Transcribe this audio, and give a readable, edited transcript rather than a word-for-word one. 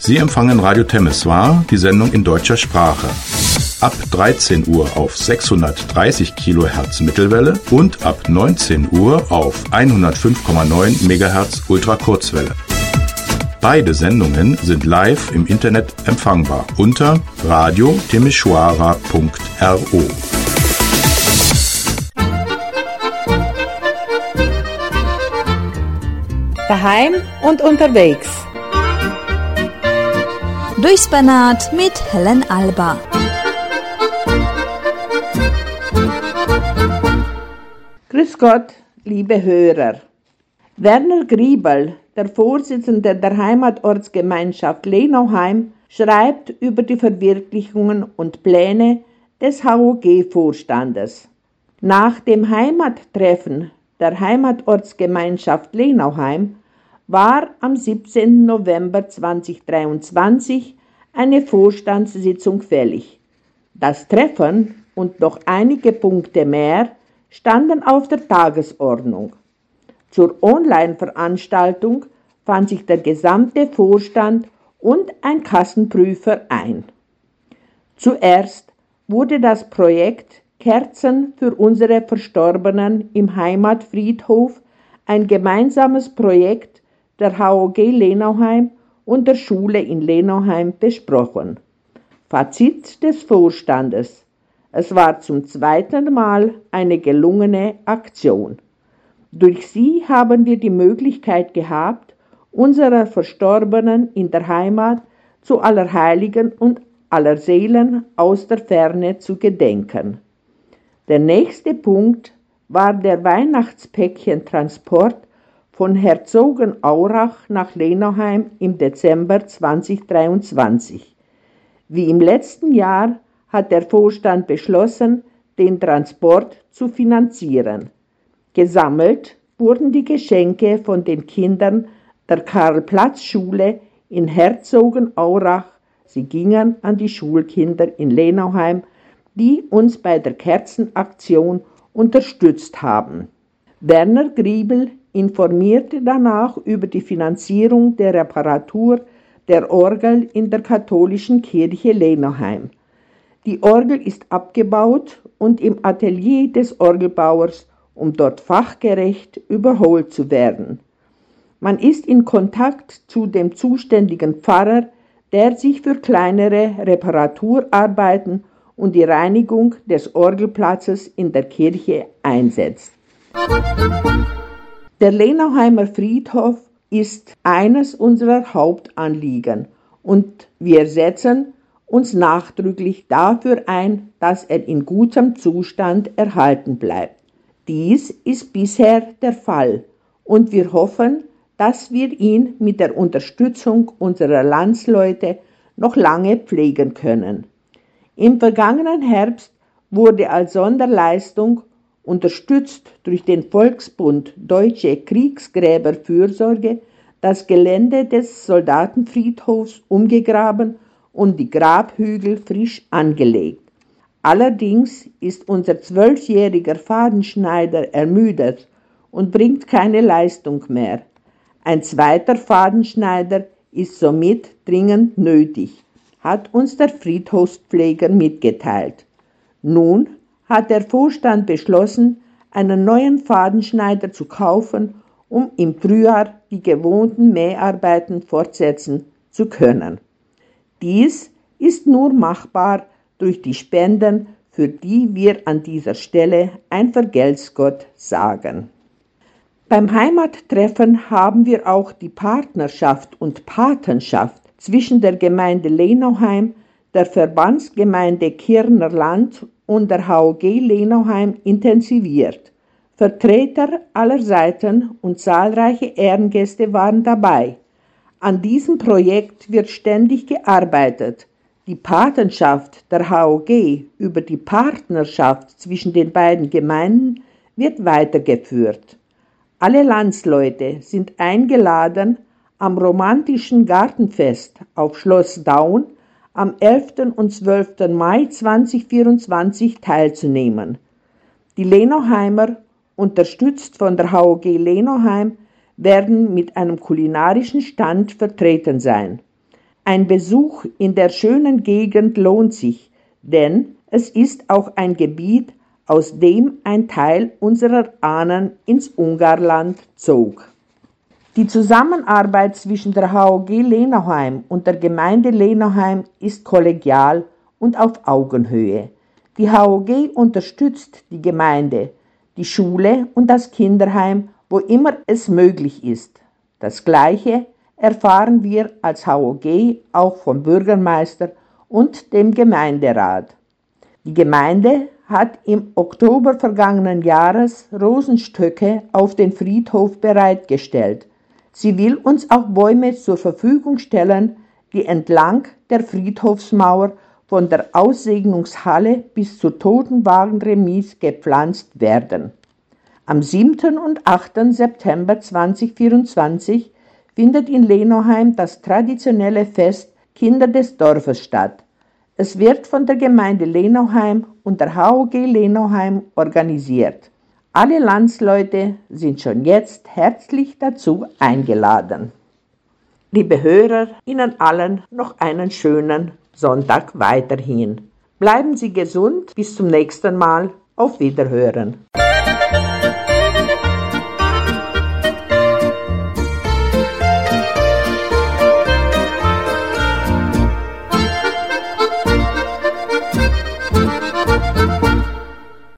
Sie empfangen Radio Temeswar, die Sendung in deutscher Sprache. Ab 13 Uhr auf 630 kHz Mittelwelle und ab 19 Uhr auf 105,9 MHz Ultrakurzwelle. Beide Sendungen sind live im Internet empfangbar unter radiotemeshwara.ro. Daheim und unterwegs. Durchs Banat mit Helen Alba. Grüß Gott, liebe Hörer. Werner Griebel, der Vorsitzende der Heimatortsgemeinschaft Lenauheim, schreibt über die Verwirklichungen und Pläne des HOG-Vorstandes. Nach dem Heimattreffen der Heimatortsgemeinschaft Lenauheim war am 17. November 2023 eine Vorstandssitzung fällig. Das Treffen und noch einige Punkte mehr standen auf der Tagesordnung. Zur Online-Veranstaltung fand sich der gesamte Vorstand und ein Kassenprüfer ein. Zuerst wurde das Projekt Kerzen für unsere Verstorbenen im Heimatfriedhof, ein gemeinsames Projekt der HOG Lenauheim und der Schule in Lenauheim, besprochen. Fazit des Vorstandes: Es war zum zweiten Mal eine gelungene Aktion. Durch sie haben wir die Möglichkeit gehabt, unserer Verstorbenen in der Heimat zu Allerheiligen und Allerseelen aus der Ferne zu gedenken. Der nächste Punkt war der Weihnachtspäckchentransport von Herzogenaurach nach Lenauheim im Dezember 2023. Wie im letzten Jahr hat der Vorstand beschlossen, den Transport zu finanzieren. Gesammelt wurden die Geschenke von den Kindern der Karl-Platz-Schule in Herzogenaurach. Sie gingen an die Schulkinder in Lenauheim, die uns bei der Kerzenaktion unterstützt haben. Werner Griebel informierte danach über die Finanzierung der Reparatur der Orgel in der katholischen Kirche Lenauheim. Die Orgel ist abgebaut und im Atelier des Orgelbauers, um dort fachgerecht überholt zu werden. Man ist in Kontakt zu dem zuständigen Pfarrer, der sich für kleinere Reparaturarbeiten und die Reinigung des Orgelplatzes in der Kirche einsetzt. Der Lenauheimer Friedhof ist eines unserer Hauptanliegen und wir setzen uns nachdrücklich dafür ein, dass er in gutem Zustand erhalten bleibt. Dies ist bisher der Fall und wir hoffen, dass wir ihn mit der Unterstützung unserer Landsleute noch lange pflegen können. Im vergangenen Herbst wurde als Sonderleistung, unterstützt durch den Volksbund Deutsche Kriegsgräberfürsorge, das Gelände des Soldatenfriedhofs umgegraben und die Grabhügel frisch angelegt. Allerdings ist unser 12-jähriger Fadenschneider ermüdet und bringt keine Leistung mehr. Ein zweiter Fadenschneider ist somit dringend nötig, hat uns der Friedhofspfleger mitgeteilt. Nun hat der Vorstand beschlossen, einen neuen Fadenschneider zu kaufen, um im Frühjahr die gewohnten Mäharbeiten fortsetzen zu können. Dies ist nur machbar durch die Spenden, für die wir an dieser Stelle ein Vergelt's Gott sagen. Beim Heimattreffen haben wir auch die Partnerschaft und Patenschaft zwischen der Gemeinde Lenauheim, der Verbandsgemeinde Kirner Land und der HOG Lenauheim intensiviert. Vertreter aller Seiten und zahlreiche Ehrengäste waren dabei. An diesem Projekt wird ständig gearbeitet. Die Patenschaft der HOG über die Partnerschaft zwischen den beiden Gemeinden wird weitergeführt. Alle Landsleute sind eingeladen, am romantischen Gartenfest auf Schloss Daun am 11. und 12. Mai 2024 teilzunehmen. Die Lenauheimer, unterstützt von der HOG Lenauheim, werden mit einem kulinarischen Stand vertreten sein. Ein Besuch in der schönen Gegend lohnt sich, denn es ist auch ein Gebiet, aus dem ein Teil unserer Ahnen ins Ungarland zog. Die Zusammenarbeit zwischen der HOG Lenauheim und der Gemeinde Lenauheim ist kollegial und auf Augenhöhe. Die HOG unterstützt die Gemeinde, die Schule und das Kinderheim, wo immer es möglich ist. Das Gleiche erfahren wir als HOG auch vom Bürgermeister und dem Gemeinderat. Die Gemeinde hat im Oktober vergangenen Jahres Rosenstöcke auf den Friedhof bereitgestellt. Sie will uns auch Bäume zur Verfügung stellen, die entlang der Friedhofsmauer von der Aussegnungshalle bis zur Totenwagenremise gepflanzt werden. Am 7. und 8. September 2024 findet in Lenauheim das traditionelle Fest Kinder des Dorfes statt. Es wird von der Gemeinde Lenauheim und der HOG Lenauheim organisiert. Alle Landsleute sind schon jetzt herzlich dazu eingeladen. Liebe Hörer, Ihnen allen noch einen schönen Sonntag weiterhin. Bleiben Sie gesund, bis zum nächsten Mal. Auf Wiederhören.